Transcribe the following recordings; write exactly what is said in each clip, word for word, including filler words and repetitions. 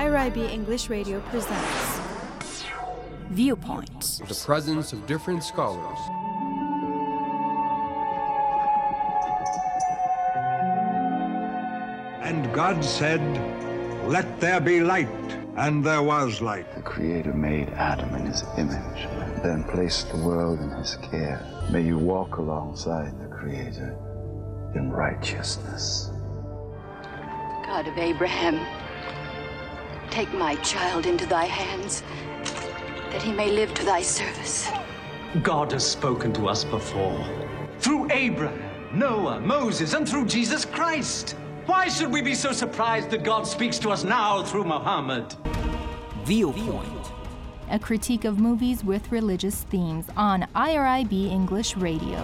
I R I B English Radio presents Viewpoint. The presence of different scholars. And God said, "Let there be light," and there was light. The Creator made Adam in his image, and then placed the world in his care. May you walk alongside the Creator in righteousness. God of Abraham, take my child into thy hands, that he may live to thy service. God has spoken to us before, through Abraham, Noah, Moses, and through Jesus Christ. Why should we be so surprised that God speaks to us now through Muhammad? Viewpoint, a critique of movies with religious themes on I R I B English Radio.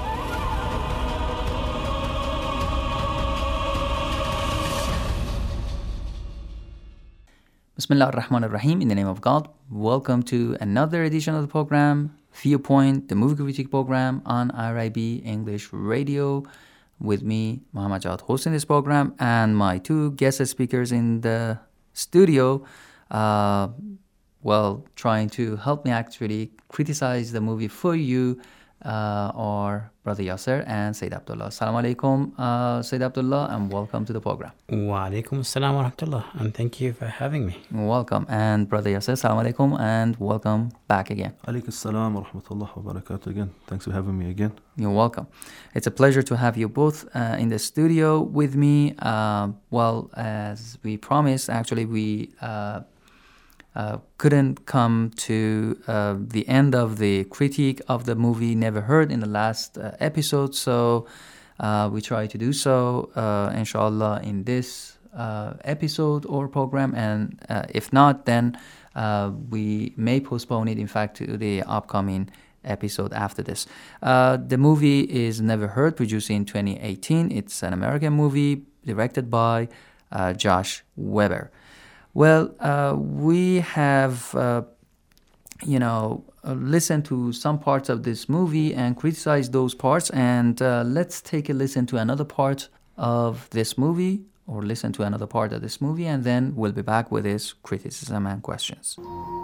Bismillah ar-Rahman ar-Rahim, in the name of God. Welcome to another edition of the program, Viewpoint, the movie critique program on I R I B English Radio. With me, Muhammad Jawad, hosting this program, and my two guest speakers in the studio, uh, well, trying to help me actually criticize the movie for you, uh, are Brother Yasser and Sayyid Abdullah. Assalamu alaikum, uh, Sayyid Abdullah, and welcome to the program. Wa alaikum assalam wa rahmatullah, and thank you for having me. Welcome. And Brother Yasser, assalamu alaikum, and welcome back again. Alaikum assalam wa rahmatullah wa barakatuh again. Thanks for having me again. You're welcome. It's a pleasure to have you both uh, in the studio with me. Uh, well, as we promised, actually, we uh, uh, couldn't come to uh, the end of the critique of the movie Never Heard in the last uh, episode, so uh, we try to do so, uh, inshallah, in this uh, episode or program, and uh, if not, then uh, we may postpone it, in fact, to the upcoming episode after this. Uh, the movie is Never Heard, produced in twenty eighteen. It's an American movie directed by uh, Josh Weber. Well, uh, we have, uh, you know, uh, listened to some parts of this movie and criticized those parts, and uh, let's take a listen to another part of this movie, or listen to another part of this movie, and then we'll be back with his criticism and questions.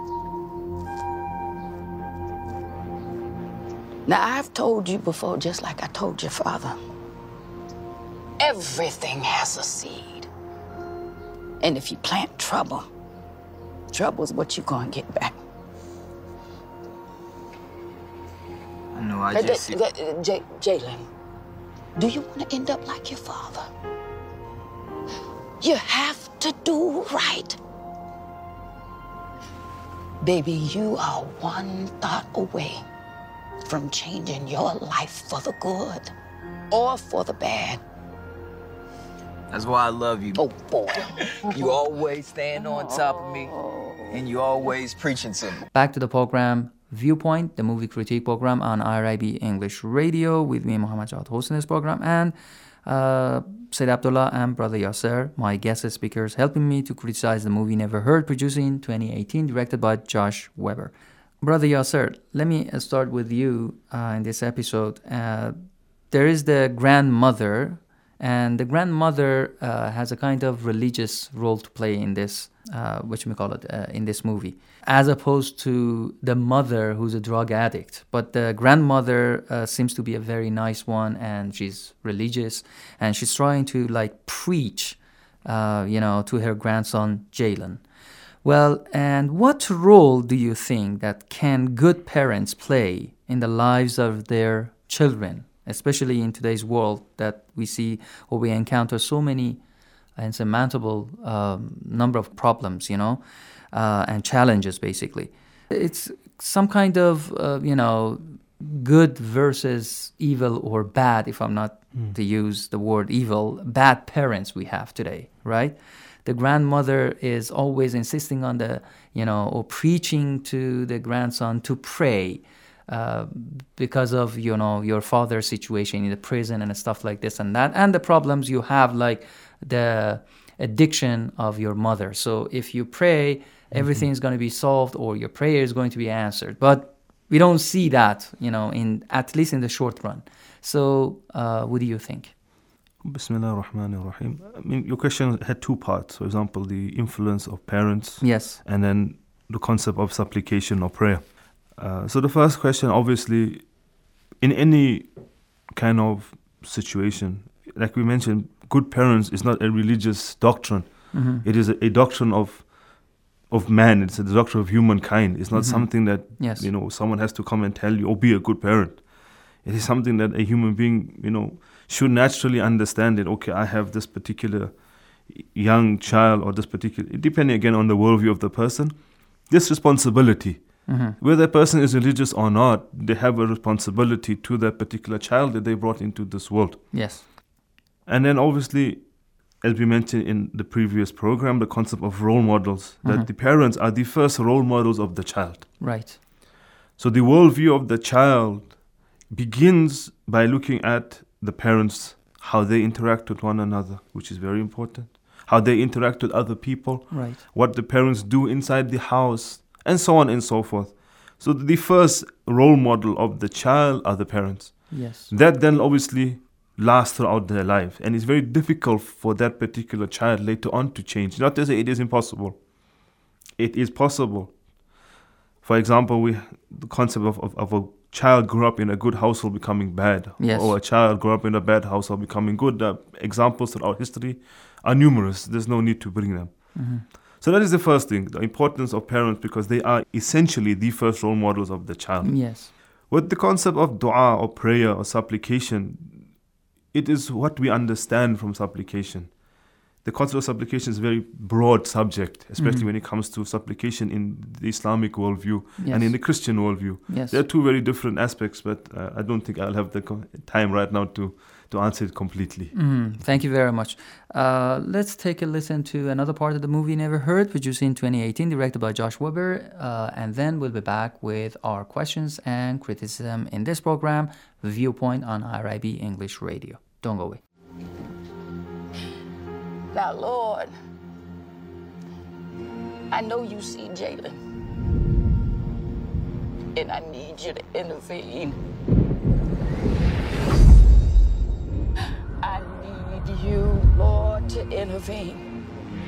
Now, I've told you before, just like I told your father, everything has a seed. And if you plant trouble, trouble's what you're going to get back. I know, I Uh, just... J- J- J- Jalen, do you want to end up like your father? You have to do right. Baby, you are one thought away from changing your life for the good or for the bad. That's why I love you. Oh, boy. You always stand on top of me, and you always preaching to me. Back to the program, Viewpoint, the movie critique program on I R I B English Radio, with me, Muhammad Jawad, hosting this program, and uh, Sayyid Abdullah and Brother Yasser, my guest speakers, helping me to criticize the movie Never Heard, produced in twenty eighteen, directed by Josh Weber. Brother Yasser, let me start with you uh, in this episode. Uh, there is the grandmother, and the grandmother uh, has a kind of religious role to play in this, uh, what you may call it, uh, in this movie, as opposed to the mother who's a drug addict. But the grandmother uh, seems to be a very nice one, and she's religious, and she's trying to like preach, uh, you know, to her grandson Jalen. Well, and what role do you think that can good parents play in the lives of their children, especially in today's world that we see or we encounter so many insurmountable um, number of problems, you know, uh, and challenges, basically. It's some kind of, uh, you know, good versus evil or bad, if I'm not mm. to use the word evil, bad parents we have today, right? The grandmother is always insisting on the, you know, or preaching to the grandson to pray uh, because of, you know, your father's situation in the prison and stuff like this and that, and the problems you have, like the addiction of your mother. So if you pray, everything mm-hmm. is going to be solved, or your prayer is going to be answered. But we don't see that, you know, in at least in the short run. So uh, what do you think? Bismillah ar-Rahman ar-Rahim. I mean, your question had two parts. For example, the influence of parents. Yes. And then the concept of supplication or prayer. Uh, so the first question, obviously, in any kind of situation, like we mentioned, good parents is not a religious doctrine. Mm-hmm. It is a, a doctrine of of man. It's a doctrine of humankind. It's not Mm-hmm. something that Yes. you know someone has to come and tell you, "Oh, be a good parent." It is something that a human being, you know, should naturally understand. That okay, I have this particular young child or this particular, depending again on the worldview of the person, this responsibility. Mm-hmm. Whether a person is religious or not, they have a responsibility to that particular child that they brought into this world. Yes. And then obviously, as we mentioned in the previous program, the concept of role models, that Mm-hmm. the parents are the first role models of the child. Right. So the worldview of the child begins by looking at the parents, how they interact with one another, which is very important, how they interact with other people, Right. what the parents do inside the house, and so on and so forth. So the first role model of the child are the parents. Yes. That then obviously lasts throughout their life. And it's very difficult for that particular child later on to change. Not to say it is impossible. It is possible. For example, we the concept of, of, of a child grew up in a good household becoming bad. Yes. Or a child grew up in a bad household becoming good. Uh, examples throughout history are numerous. There's no need to bring them. Mm-hmm. So that is the first thing, the importance of parents, because they are essentially the first role models of the child. Yes. With the concept of dua or prayer or supplication, it is what we understand from supplication. The concept of supplication is a very broad subject, especially Mhm. when it comes to supplication in the Islamic worldview Yes. and in the Christian worldview. Yes. There are two very different aspects, but uh, I don't think I'll have the co- time right now to, to answer it completely. Mm, thank you very much. Uh, let's take a listen to another part of the movie Never Heard, produced in twenty eighteen, directed by Josh Weber, uh, and then we'll be back with our questions and criticism in this program, Viewpoint on I R I B English Radio. Don't go away. Now, Lord, I know you see Jalen, and I need you to intervene. I need you, Lord, to intervene.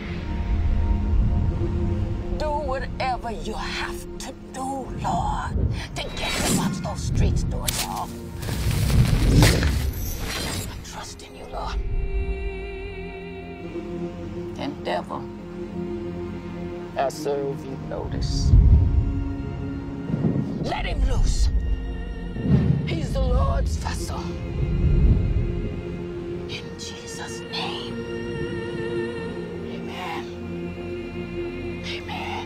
Do whatever you have to do, Lord, to get him off those streets, do it all. I trust in you, Lord. And devil, I serve you notice. Let him loose. He's the Lord's vessel. In Jesus' name. Amen. Amen.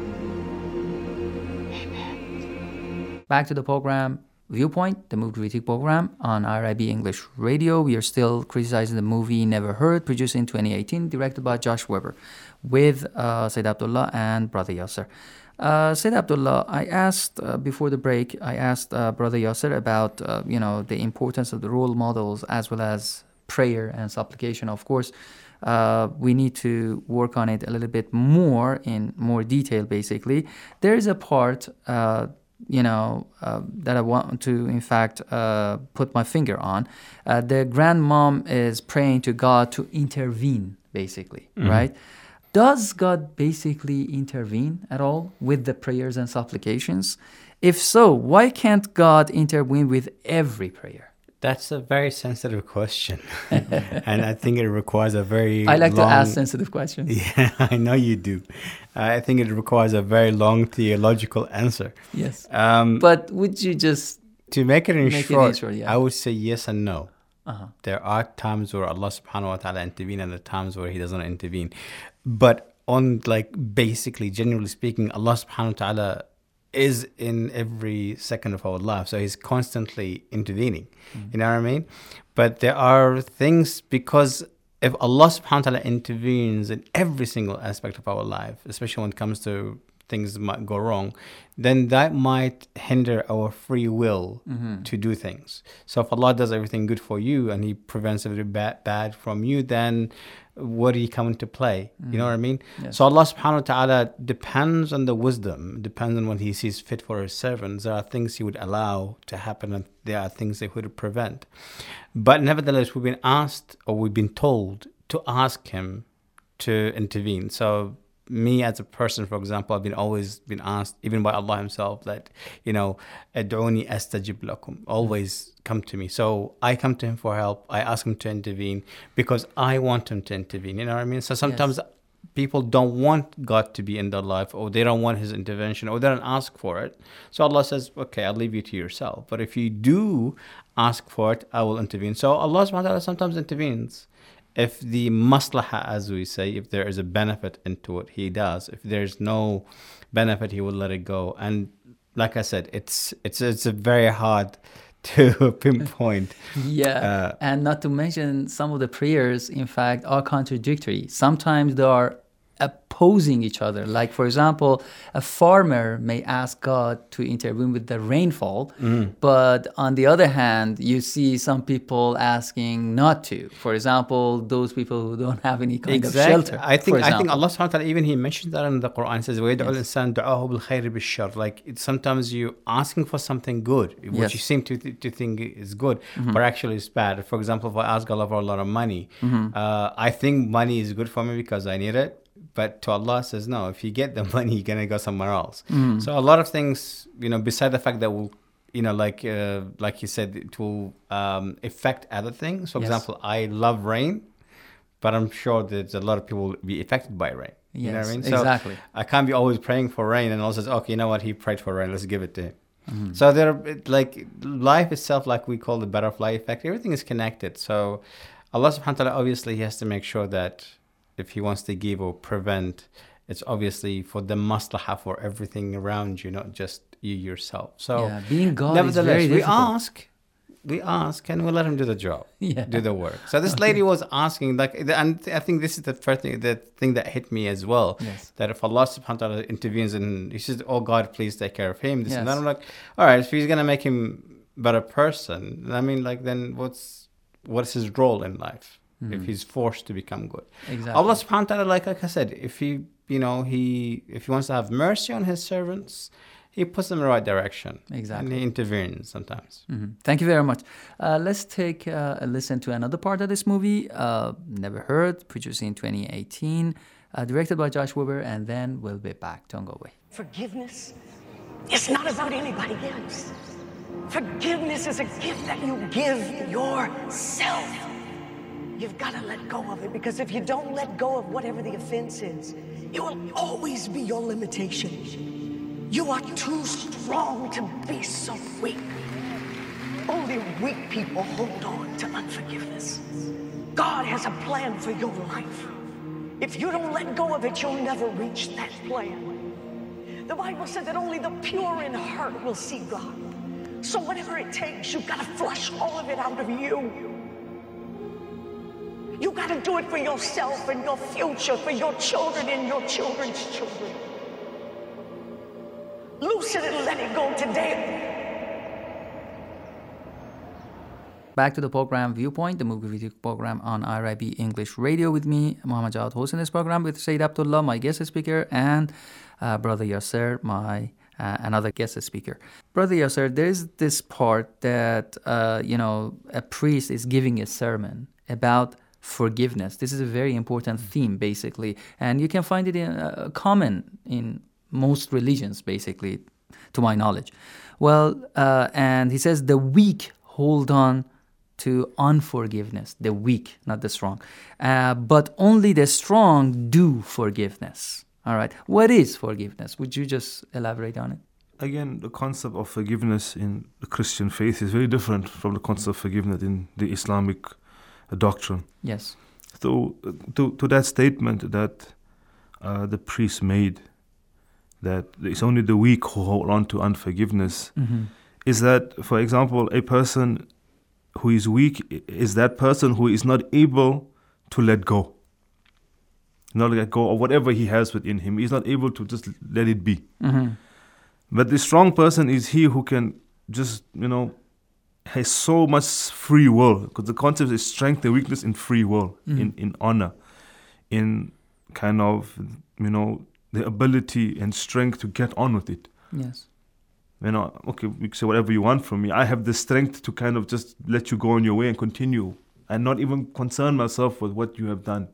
Amen. Back to the program Viewpoint, the movie critique program on I R I B English Radio. We are still criticizing the movie Never Heard, produced in twenty eighteen, directed by Josh Weber, with uh, Sayyid Abdullah and Brother Yasser. Uh, Sayyid Abdullah, I asked uh, before the break, I asked uh, Brother Yasser about uh, you know the importance of the role models as well as prayer and supplication. Of course, uh, we need to work on it a little bit more in more detail. Basically, there is a part. Uh, you know, uh, that I want to, in fact, uh, put my finger on. Uh, the grandmom is praying to God to intervene, basically, Mhm. right? Does God basically intervene at all with the prayers and supplications? If so, why can't God intervene with every prayer? That's a very sensitive question. And I think it requires a very I like long... to ask sensitive questions. Yeah, I know you do. I think it requires a very long theological answer. Yes. Um, but would you just... To make it in make short, it in short yeah. I would say yes and no. Uh-huh. There are times where Allah subhanahu wa ta'ala intervene and there are times where He doesn't intervene. But on like basically, generally speaking, Allah subhanahu wa ta'ala is in every second of our life. So He's constantly intervening. Mm-hmm. You know what I mean? But there are things, because if Allah subhanahu wa ta'ala intervenes in every single aspect of our life, especially when it comes to things might go wrong, then that might hinder our free will Mhm. to do things. So if Allah does everything good for you and He prevents everything bad, bad from you, then what do you come into play? You know what I mean? Yes. So Allah subhanahu wa ta'ala depends on the wisdom, depends on what He sees fit for His servants. There are things He would allow to happen and there are things He would prevent. But nevertheless, we've been asked or we've been told to ask Him to intervene. So me as a person, for example, I've been always been asked, even by Allah Himself, that, you know, ad'uni astajib lakum, always come to me. So I come to Him for help. I ask Him to intervene because I want Him to intervene. You know what I mean? So sometimes Yes. people don't want God to be in their life, or they don't want His intervention, or they don't ask for it. So Allah says, okay, I'll leave you to yourself. But if you do ask for it, I will intervene. So Allah subhanahu wa ta'ala sometimes intervenes. If the maslaha, as we say, if there is a benefit into it, He does. If there's no benefit, He will let it go. And like I said, it's it's it's a very hard to pinpoint. Yeah, Uh, and not to mention some of the prayers, in fact, are contradictory. Sometimes they are opposing each other. Like, for example, a farmer may ask God to intervene with the rainfall, Mm. but on the other hand, you see some people asking not to. For example, those people who don't have any kind of shelter. I think for I think example. Allah subhanahu wa ta'ala, even He mentions that in the Quran. It says, وَيَدْعُ الْإِنسَانُ دُعَاهُ بِالْخَيْرِ بِالشَّرِّ. Like, it's sometimes you asking for something good, which Yes. you seem to to think is good, Mhm. but actually it's bad. For example, if I ask Allah for a lot of money, Mhm. uh, I think money is good for me because I need it. But to Allah says, no, if you get the money, you're going to go somewhere else. Mm. So a lot of things, you know, beside the fact that will, you know, like uh, like you said, it will um, affect other things. For Yes. example, I love rain, but I'm sure that a lot of people will be affected by rain. You know what I Yes, mean? So exactly. I can't be always praying for rain and Allah says, okay, you know what? He prayed for rain. Let's give it to him. Mhm. So there, it- like life itself, like we call the butterfly effect, everything is connected. So Allah subhanahu wa ta'ala, obviously He has to make sure that if He wants to give or prevent, it's obviously for the maslaha for everything around you, not just you yourself. So Yeah, being God is nevertheless, very we difficult. ask, we ask, and we let Him do the job, Yeah. do the work. So this lady was asking, like, and I think this is the first thing, the thing that hit me as well. Yes. That if Allah subhanahu wa ta'ala intervenes and He says, oh God, please take care of him, this and that, Yes. I'm like, all right, if He's going to make him a better person, I mean, like, then what's, what's His role in life? If Mhm. He's forced to become good. Exactly. Allah subhanahu wa ta'ala, like, like I said, if He, you know, He, if He wants to have mercy on His servants, He puts them in the right direction. Exactly. And He intervenes sometimes. Mhm. Thank you very much. Uh, let's take uh, a listen to another part of this movie, uh, Never Heard, produced in twenty eighteen, uh, directed by Josh Weber, and then we'll be back. Don't go away. Forgiveness is not about anybody else. Forgiveness is a gift that you give yourself. You've got to let go of it, because if you don't let go of whatever the offense is, it will always be your limitation. You are too strong to be so weak. Only weak people hold on to unforgiveness. God has a plan for your life. If you don't let go of it, you'll never reach that plan. The Bible said that only the pure in heart will see God. So whatever it takes, you've got to flush all of it out of you. You got to do it for yourself and your future, for your children and your children's children. Loosen it and let it go today. Back to the program Viewpoint, the movie review program on I R I B English Radio with me, Muhammad Jawad, hosting this program with Sayyid Abdullah, my guest speaker, and uh, Brother Yasser, my uh, another guest speaker. Brother Yasser, there's this part that, uh, you know, a priest is giving a sermon about forgiveness. This is a very important theme, basically, and you can find it in uh, common in most religions, basically, to my knowledge. Well, uh, and he says the weak hold on to unforgiveness, the weak, not the strong. Uh, but only the strong do forgiveness. All right. What is forgiveness? Would you just elaborate on it? Again, the concept of forgiveness in the Christian faith is very different from the concept of forgiveness in the Islamic doctrine. Yes. So, to, to that statement that uh, the priest made, that it's only the weak who hold on to unforgiveness, mm-hmm. is that, for example, a person who is weak is that person who is not able to let go. not let go of whatever he has within him. He's not able to just let it be. Mm-hmm. But the strong person is he who can just, you know, has so much free will. Because the concept is strength and weakness in free will, Mm. in, in honor, in kind of, you know, the ability and strength to get on with it. Yes. You know, okay, you can say whatever you want from me. I have the strength to kind of just let you go on your way and continue and not even concern myself with what you have done.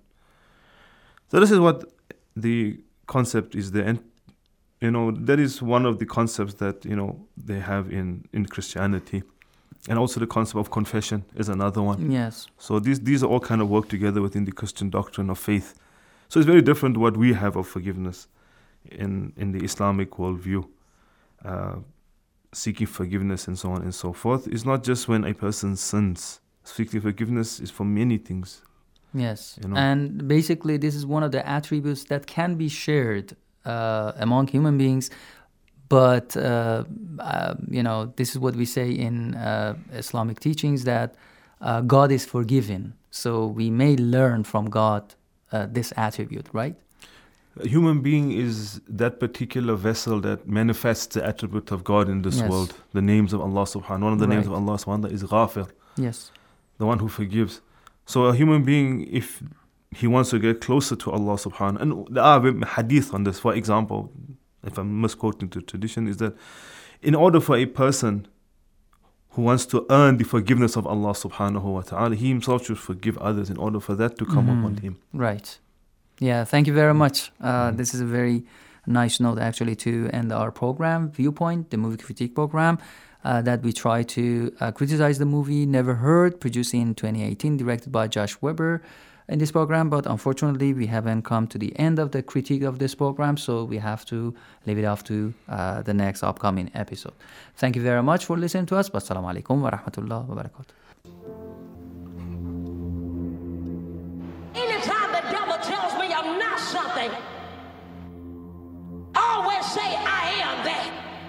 So this is what the concept is there. And, you know, that is one of the concepts that, you know, they have in, in Christianity. And also the concept of confession is another one. Yes. So these these are all kind of work together within the Christian doctrine of faith. So it's very different what we have of forgiveness in, in the Islamic worldview. Uh, seeking forgiveness and so on and so forth. It's not just when a person sins. Seeking forgiveness is for many things. Yes. You know? And basically this is one of the attributes that can be shared uh, among human beings. But, uh, uh, you know, this is what we say in uh, Islamic teachings, that uh, God is forgiving. So we may learn from God uh, this attribute, right? A human being is that particular vessel that manifests the attribute of God in this Yes. world. The names of Allah subhanahu wa ta'ala. One of the names of Right. Allah subhanahu wa ta'ala is Ghafir. Yes. The one who forgives. So a human being, if he wants to get closer to Allah subhanahu wa ta'ala, and there are hadith on this, for example, if I'm misquoting the tradition, is that in order for a person who wants to earn the forgiveness of Allah subhanahu wa ta'ala, he himself should forgive others in order for that to come Mhm. upon him. Right. Yeah, thank you very much. Uh, this is a very nice note actually to end our program, Viewpoint, the movie critique program, uh, that we try to uh, criticize the movie Never Heard, produced in twenty eighteen, directed by Josh Weber in this program. But unfortunately, we haven't come to the end of the critique of this program, so we have to leave it off to uh, the next upcoming episode. Thank you very much for listening to us. Wassalamu alaikum wa rahmatullah wa barakatuh. Anytime the devil tells me I'm not something, always say I am that.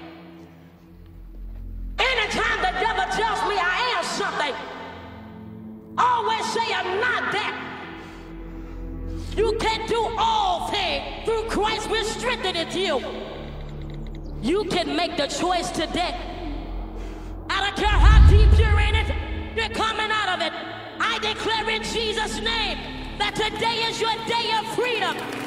Anytime the devil tells me I am something, always say I'm not that. You can do all things through Christ which strengtheneth you. You can make the choice today. I don't care how deep you're in it, you're coming out of it. I declare in Jesus' name that today is your day of freedom.